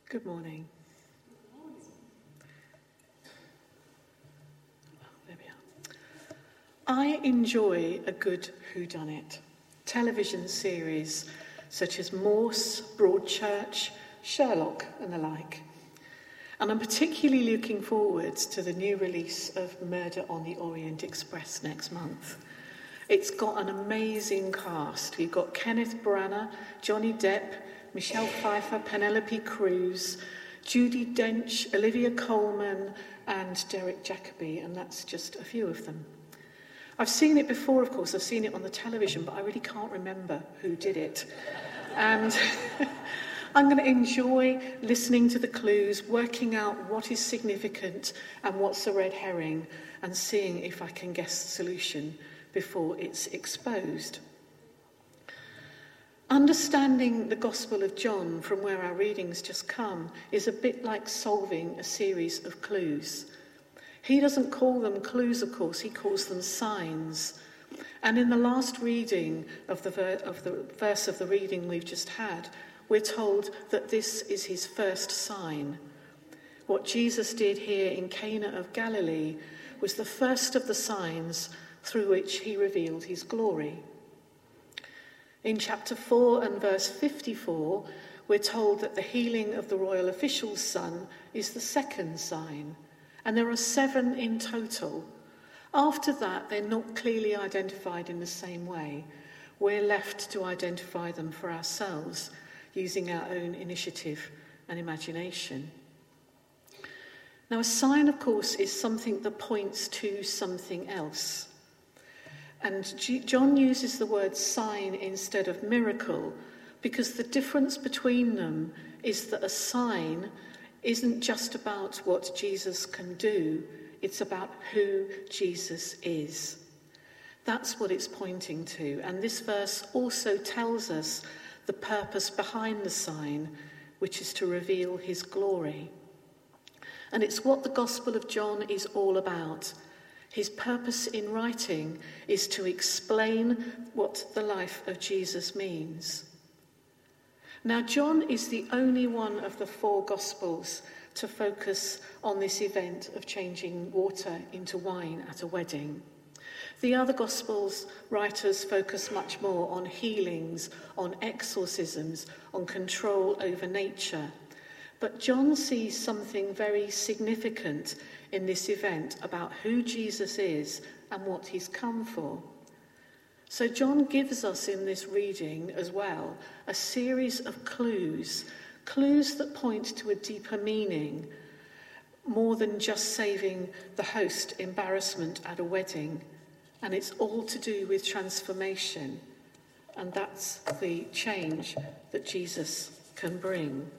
Good morning. There we are. I enjoy a good whodunit, television series such as Morse, Broadchurch, Sherlock and the like. And I'm particularly looking forward to the new release of Murder on the Orient Express next month. It's got an amazing cast. We've got Kenneth Branagh, Johnny Depp, Michelle Pfeiffer, Penelope Cruz, Judi Dench, Olivia Colman and Derek Jacobi, and that's just a few of them. I've seen it before, of course. I've seen it on the television, but I really can't remember who did it. And I'm going to enjoy listening to the clues, working out what is significant and what's a red herring, and seeing if I can guess the solution before it's exposed. Understanding the Gospel of John from where our readings just come is a bit like solving a series of clues. He doesn't call them clues, of course, he calls them signs. And in the last reading of the verse of the reading we've just had, we're told that this is his first sign. What Jesus did here in Cana of Galilee was the first of the signs through which he revealed his glory. In chapter 4 and verse 54, we're told that the healing of the royal official's son is the second sign, and there are 7 in total. After that, they're not clearly identified in the same way. We're left to identify them for ourselves, using our own initiative and imagination. Now, a sign, of course, is something that points to something else. And John uses the word sign instead of miracle because the difference between them is that a sign isn't just about what Jesus can do, it's about who Jesus is. That's what it's pointing to. And this verse also tells us the purpose behind the sign, which is to reveal his glory. And it's what the Gospel of John is all about. His purpose in writing is to explain what the life of Jesus means. Now, John is the only one of the 4 Gospels to focus on this event of changing water into wine at a wedding. The other Gospels writers focus much more on healings, on exorcisms, on control over nature. But John sees something very significant in this event about who Jesus is and what he's come for. So John gives us in this reading as well a series of clues that point to a deeper meaning, more than just saving the host embarrassment at a wedding. And it's all to do with transformation. And that's the change that Jesus can bring.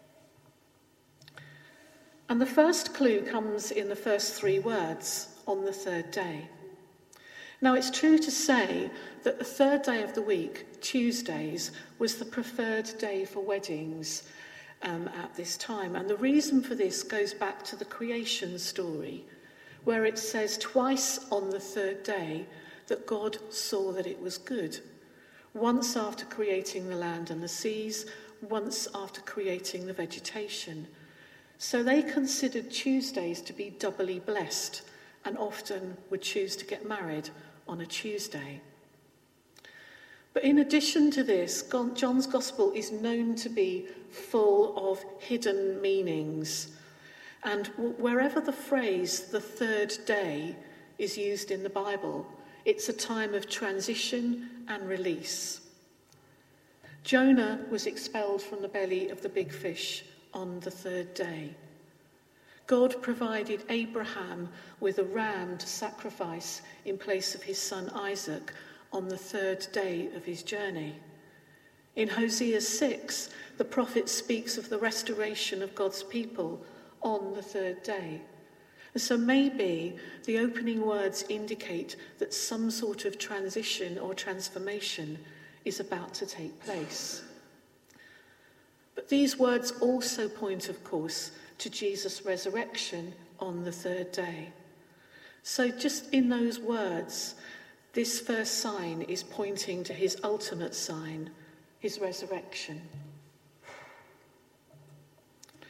And the first clue comes in the first 3 words, on the 3rd day. Now, it's true to say that the 3rd day of the week, Tuesdays, was the preferred day for weddings at this time. And the reason for this goes back to the creation story, where it says twice on the 3rd day that God saw that it was good. Once after creating the land and the seas, once after creating the vegetation. So they considered Tuesdays to be doubly blessed and often would choose to get married on a Tuesday. But in addition to this, John's Gospel is known to be full of hidden meanings. And wherever the phrase, the 3rd day, is used in the Bible, it's a time of transition and release. Jonah was expelled from the belly of the big fish on the 3rd day. God provided Abraham with a ram to sacrifice in place of his son Isaac on the 3rd day of his journey. In Hosea 6, the prophet speaks of the restoration of God's people on the 3rd day. And so maybe the opening words indicate that some sort of transition or transformation is about to take place. But these words also point, of course, to Jesus' resurrection on the 3rd day. So just in those words, this first sign is pointing to his ultimate sign, his resurrection.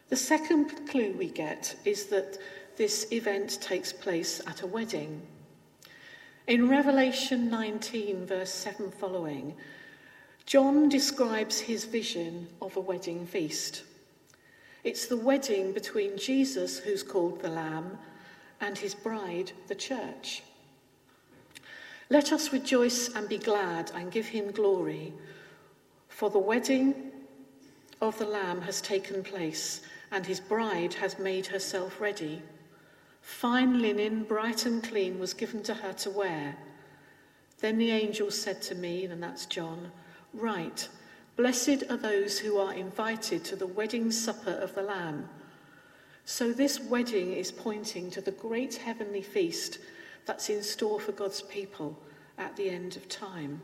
The second clue we get is that this event takes place at a wedding. In Revelation 19, verse 7 following, John describes his vision of a wedding feast. It's the wedding between Jesus, who's called the Lamb, and his bride, the church. Let us rejoice and be glad and give him glory, for the wedding of the Lamb has taken place, and his bride has made herself ready. Fine linen, bright and clean, was given to her to wear. Then the angel said to me, and that's John, "Write, blessed are those who are invited to the wedding supper of the Lamb." So this wedding is pointing to the great heavenly feast that's in store for God's people at the end of time.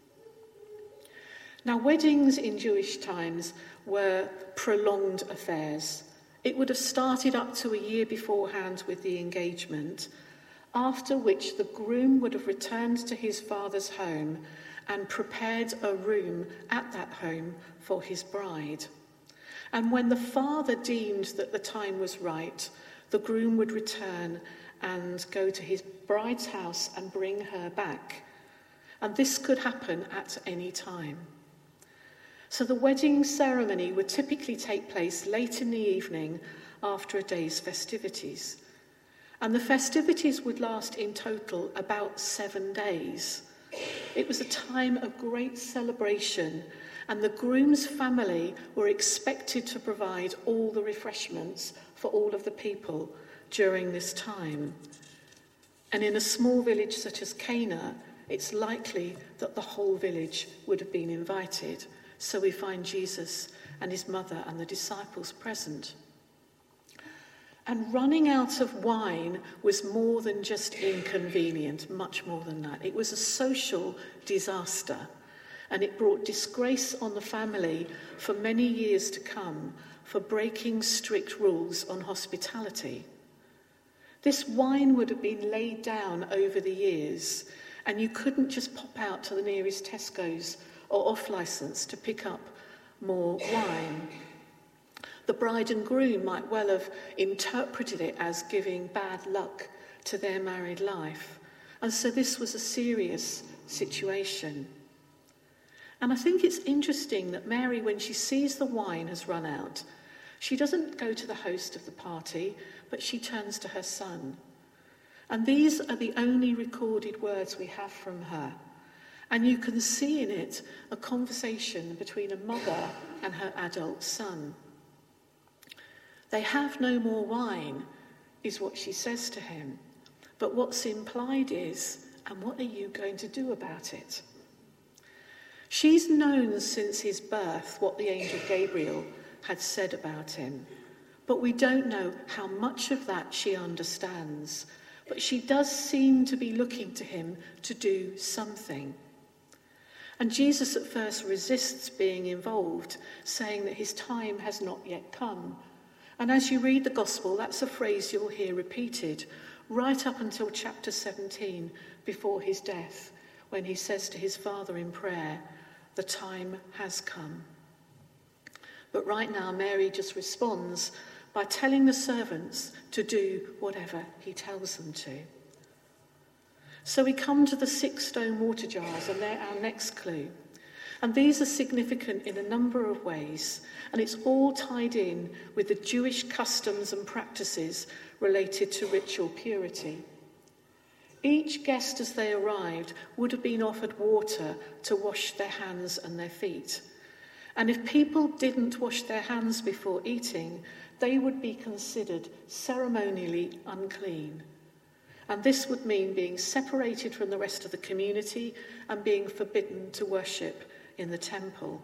Now, weddings in Jewish times were prolonged affairs. It would have started up to a year beforehand with the engagement, after which the groom would have returned to his father's home and prepared a room at that home for his bride. And when the father deemed that the time was right, the groom would return and go to his bride's house and bring her back. And this could happen at any time. So the wedding ceremony would typically take place late in the evening after a day's festivities. And the festivities would last in total about 7 days. It was a time of great celebration, and the groom's family were expected to provide all the refreshments for all of the people during this time. And in a small village such as Cana, it's likely that the whole village would have been invited. So we find Jesus and his mother and the disciples present. And running out of wine was more than just inconvenient, much more than that. It was a social disaster, and it brought disgrace on the family for many years to come for breaking strict rules on hospitality. This wine would have been laid down over the years, and you couldn't just pop out to the nearest Tesco's or off-licence to pick up more wine. The bride and groom might well have interpreted it as giving bad luck to their married life. And so this was a serious situation. And I think it's interesting that Mary, when she sees the wine has run out, she doesn't go to the host of the party, but she turns to her son. And these are the only recorded words we have from her. And you can see in it a conversation between a mother and her adult son. "They have no more wine," is what she says to him. But what's implied is, "And what are you going to do about it?" She's known since his birth what the angel Gabriel had said about him. But we don't know how much of that she understands. But she does seem to be looking to him to do something. And Jesus at first resists being involved, saying that his time has not yet come. And as you read the gospel, that's a phrase you'll hear repeated right up until chapter 17, before his death, when he says to his father in prayer, "The time has come." But right now, Mary just responds by telling the servants to do whatever he tells them to. So we come to the 6 stone water jars, and they're our next clue. And these are significant in a number of ways, and it's all tied in with the Jewish customs and practices related to ritual purity. Each guest as they arrived would have been offered water to wash their hands and their feet. And if people didn't wash their hands before eating, they would be considered ceremonially unclean. And this would mean being separated from the rest of the community and being forbidden to worship in the temple.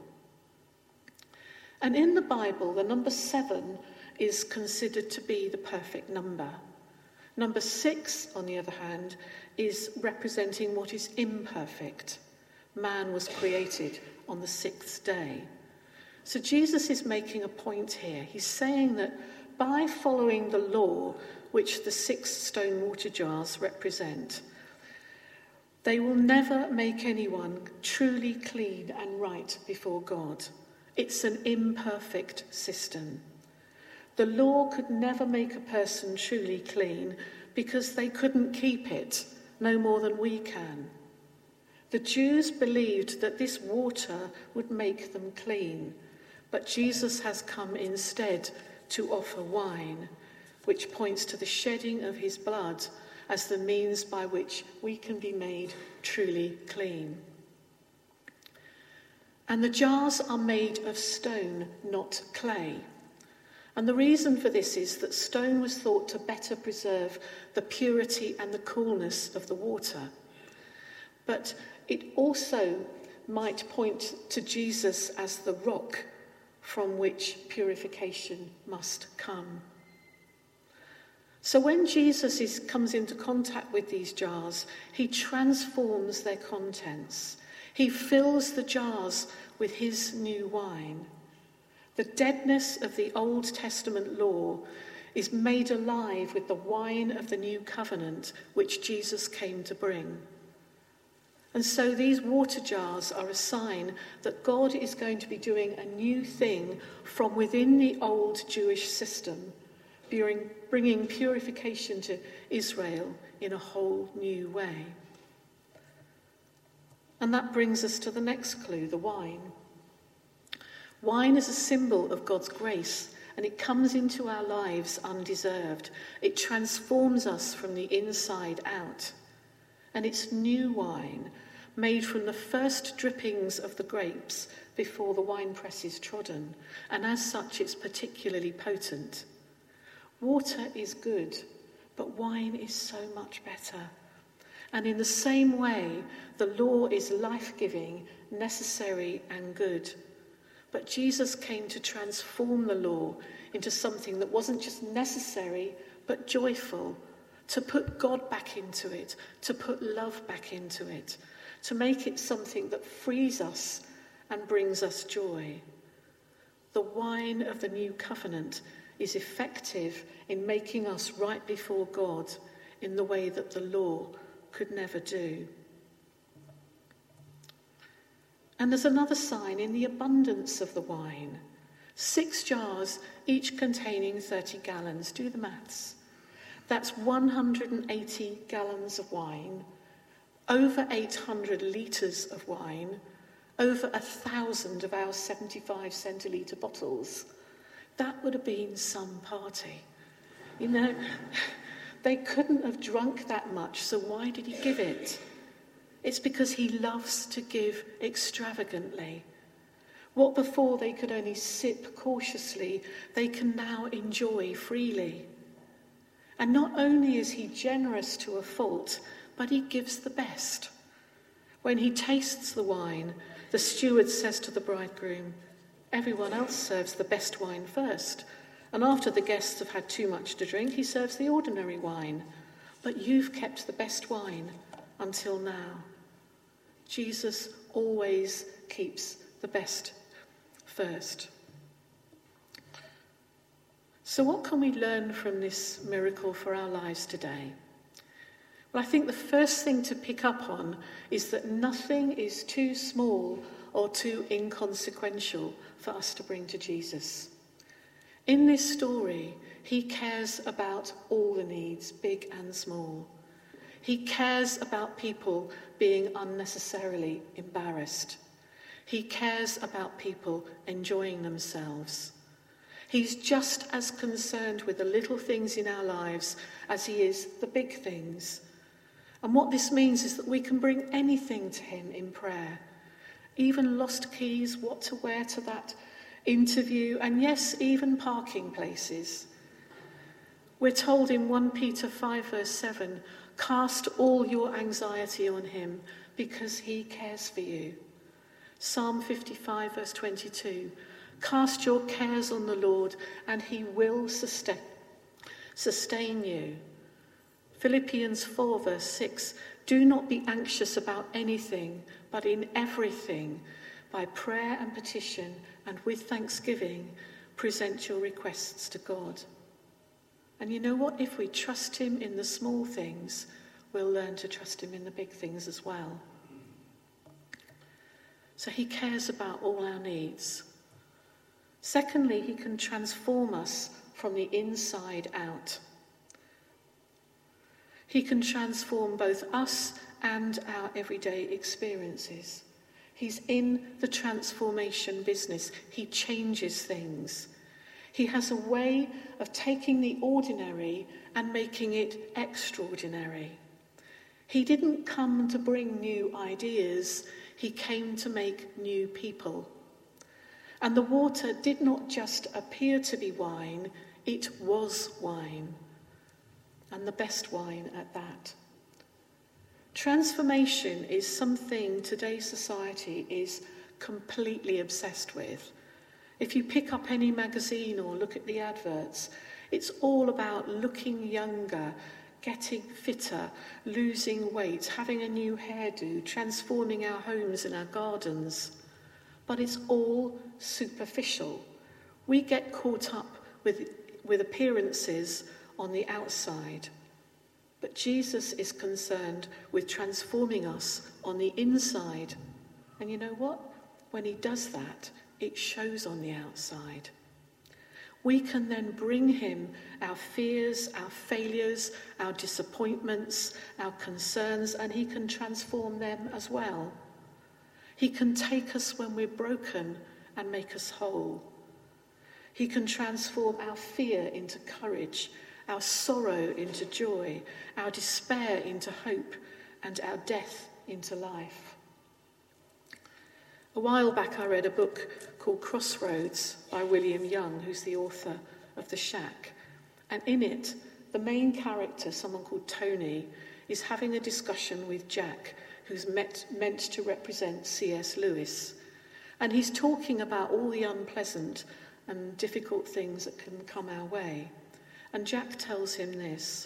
And in the Bible, the number 7 is considered to be the perfect number. Number 6, on the other hand, is representing what is imperfect. Man was created on the 6th day. So Jesus is making a point here. He's saying that by following the law, which the 6 stone water jars represent, they will never make anyone truly clean and right before God. It's an imperfect system. The law could never make a person truly clean because they couldn't keep it, no more than we can. The Jews believed that this water would make them clean, but Jesus has come instead to offer wine, which points to the shedding of his blood as the means by which we can be made truly clean. And the jars are made of stone, not clay. And the reason for this is that stone was thought to better preserve the purity and the coolness of the water. But it also might point to Jesus as the rock from which purification must come. So when Jesus comes into contact with these jars, he transforms their contents. He fills the jars with his new wine. The deadness of the Old Testament law is made alive with the wine of the new covenant which Jesus came to bring. And so these water jars are a sign that God is going to be doing a new thing from within the old Jewish system, bringing purification to Israel in a whole new way. And that brings us to the next clue, the wine. Wine is a symbol of God's grace, and it comes into our lives undeserved. It transforms us from the inside out. And it's new wine, made from the first drippings of the grapes before the winepress is trodden, and as such it's particularly potent. Water is good, but wine is so much better. And in the same way, the law is life-giving, necessary and good. But Jesus came to transform the law into something that wasn't just necessary, but joyful, to put God back into it, to put love back into it, to make it something that frees us and brings us joy. The wine of the new covenant is effective in making us right before God in the way that the law could never do. And there's another sign in the abundance of the wine. 6 jars, each containing 30 gallons. Do the maths. That's 180 gallons of wine, over 800 litres of wine, over 1,000 of our 75 centilitre bottles. That would have been some party. You know, they couldn't have drunk that much, so why did he give it? It's because he loves to give extravagantly. What before they could only sip cautiously, they can now enjoy freely. And not only is he generous to a fault, but he gives the best. When he tastes the wine, the steward says to the bridegroom, "Everyone else serves the best wine first, and after the guests have had too much to drink, he serves the ordinary wine. But you've kept the best wine until now." Jesus always keeps the best first. So what can we learn from this miracle for our lives today? Well, I think the first thing to pick up on is that nothing is too small or too inconsequential for us to bring to Jesus. In this story, he cares about all the needs, big and small. He cares about people being unnecessarily embarrassed. He cares about people enjoying themselves. He's just as concerned with the little things in our lives as he is the big things. And what this means is that we can bring anything to him in prayer, even lost keys, what to wear to that interview, and yes, even parking places. We're told in 1 Peter 5 verse 7, "Cast all your anxiety on him because he cares for you." Psalm 55 verse 22, "Cast your cares on the Lord and he will sustain you." Philippians 4 verse 6, "Do not be anxious about anything, but in everything, by prayer and petition and with thanksgiving, present your requests to God." And you know what? If we trust him in the small things, we'll learn to trust him in the big things as well. So he cares about all our needs. Secondly, he can transform us from the inside out. He can transform both us and our everyday experiences. He's in the transformation business. He changes things. He has a way of taking the ordinary and making it extraordinary. He didn't come to bring new ideas. He came to make new people. And the water did not just appear to be wine, it was wine. And the best wine at that. Transformation is something today's society is completely obsessed with. If you pick up any magazine or look at the adverts, it's all about looking younger, getting fitter, losing weight, having a new hairdo, transforming our homes and our gardens. But it's all superficial. We get caught up with appearances on the outside. But Jesus is concerned with transforming us on the inside. And you know what? When he does that, it shows on the outside. We can then bring him our fears, our failures, our disappointments, our concerns, and he can transform them as well. He can take us when we're broken and make us whole. He can transform our fear into courage, our sorrow into joy, our despair into hope, and our death into life. A while back I read a book called Crossroads by William Young, who's the author of The Shack. And in it, the main character, someone called Tony, is having a discussion with Jack, who's meant to represent C.S. Lewis. And he's talking about all the unpleasant and difficult things that can come our way. And Jack tells him this: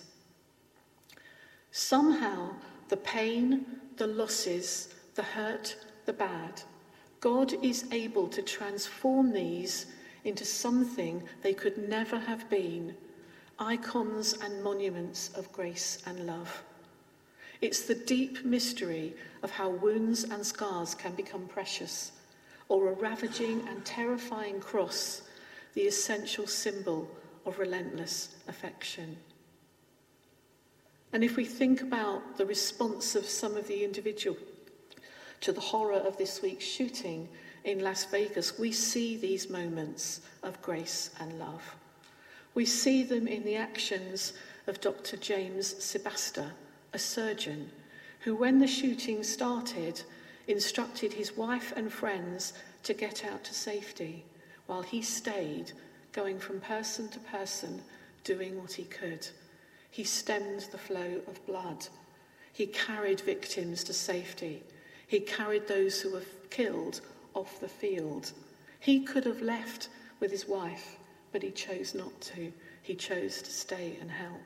somehow the pain, the losses, the hurt, the bad, God is able to transform these into something they could never have been, icons and monuments of grace and love. It's the deep mystery of how wounds and scars can become precious, or a ravaging and terrifying cross, the essential symbol of relentless affection. And if we think about the response of some of the individuals to the horror of this week's shooting in Las Vegas, we see these moments of grace and love. We see them in the actions of Dr. James Sebasta, a surgeon, who, when the shooting started, instructed his wife and friends to get out to safety, while he stayed, going from person to person, doing what he could. He stemmed the flow of blood. He carried victims to safety. He carried those who were killed off the field. He could have left with his wife, but he chose not to. He chose to stay and help.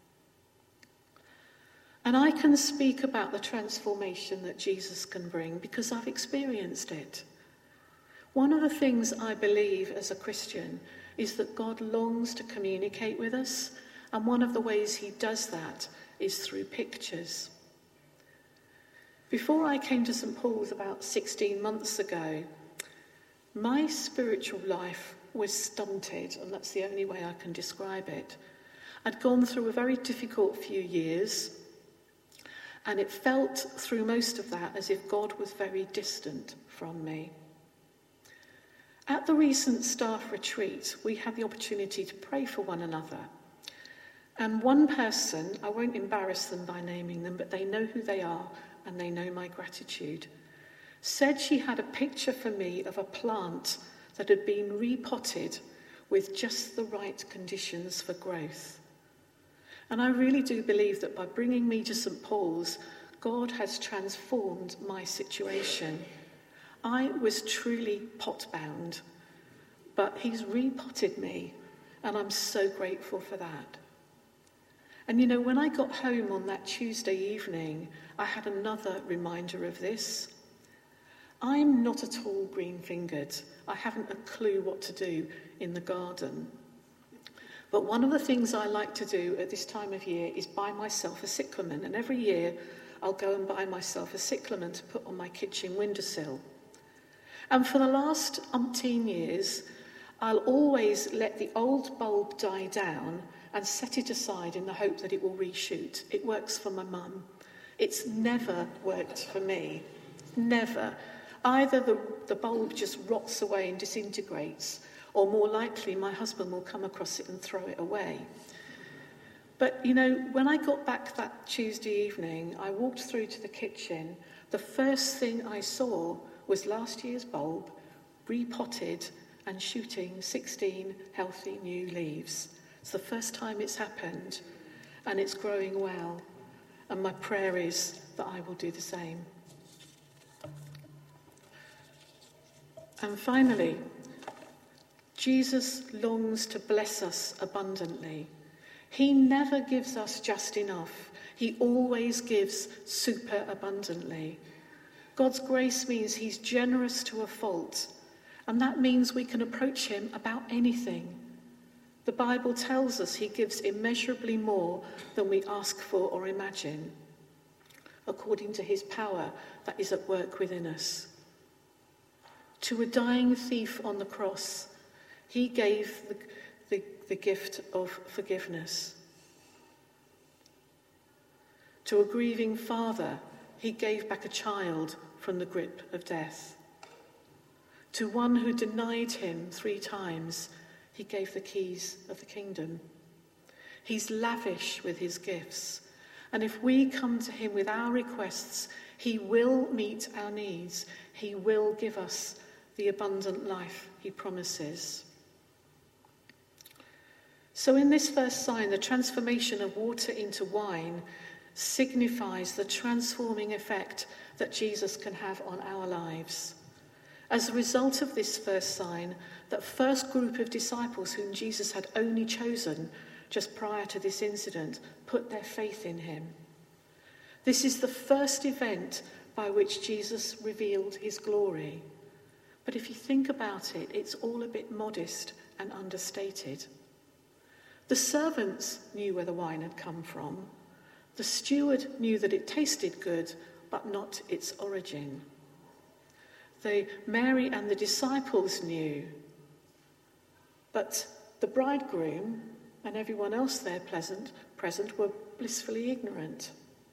And I can speak about the transformation that Jesus can bring because I've experienced it. One of the things I believe as a Christian is that God longs to communicate with us, and one of the ways he does that is through pictures. Before I came to St. Paul's about 16 months ago, my spiritual life was stunted, and that's the only way I can describe it. I'd gone through a very difficult few years, and it felt through most of that as if God was very distant from me. At the recent staff retreat, we had the opportunity to pray for one another. And one person, I won't embarrass them by naming them, but they know who they are and they know my gratitude, said she had a picture for me of a plant that had been repotted with just the right conditions for growth. And I really do believe that by bringing me to St. Paul's, God has transformed my situation. I was truly pot-bound, but he's repotted me, and I'm so grateful for that. And you know, when I got home on that Tuesday evening, I had another reminder of this. I'm not at all green-fingered. I haven't a clue what to do in the garden. But one of the things I like to do at this time of year is buy myself a cyclamen. And every year I'll go and buy myself a cyclamen to put on my kitchen windowsill. And for the last umpteen years, I'll always let the old bulb die down and set it aside in the hope that it will reshoot. It works for my mum. It's never worked for me. Never. Either the bulb just rots away and disintegrates, or more likely my husband will come across it and throw it away. But, you know, when I got back that Tuesday evening, I walked through to the kitchen. The first thing I saw was last year's bulb, repotted and shooting 16 healthy new leaves. It's the first time it's happened, and it's growing well. And my prayer is that I will do the same. And finally, Jesus longs to bless us abundantly. He never gives us just enough. He always gives super abundantly. God's grace means he's generous to a fault, and that means we can approach him about anything. The Bible tells us he gives immeasurably more than we ask for or imagine, according to his power that is at work within us. To a dying thief on the cross, he gave the gift of forgiveness. To a grieving father, he gave back a child from the grip of death. To one who denied him 3 times, he gave the keys of the kingdom. He's lavish with his gifts, and if we come to him with our requests, he will meet our needs. He will give us the abundant life he promises. So in this first sign, the transformation of water into wine signifies the transforming effect that Jesus can have on our lives. As a result of this first sign, that first group of disciples whom Jesus had only chosen just prior to this incident put their faith in him. This is the first event by which Jesus revealed his glory. But if you think about it, it's all a bit modest and understated. The servants knew where the wine had come from. The steward knew that it tasted good, but not its origin. Mary and the disciples knew, but the bridegroom and everyone else there present were blissfully ignorant.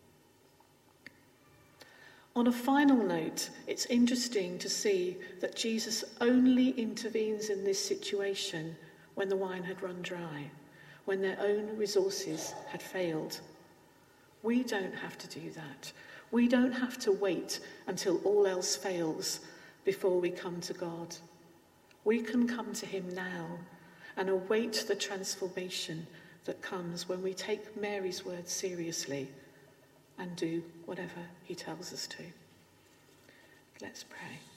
On a final note, it's interesting to see that Jesus only intervenes in this situation when the wine had run dry, when their own resources had failed. We don't have to do that. We don't have to wait until all else fails before we come to God. We can come to him now and await the transformation that comes when we take Mary's word seriously and do whatever he tells us to. Let's pray.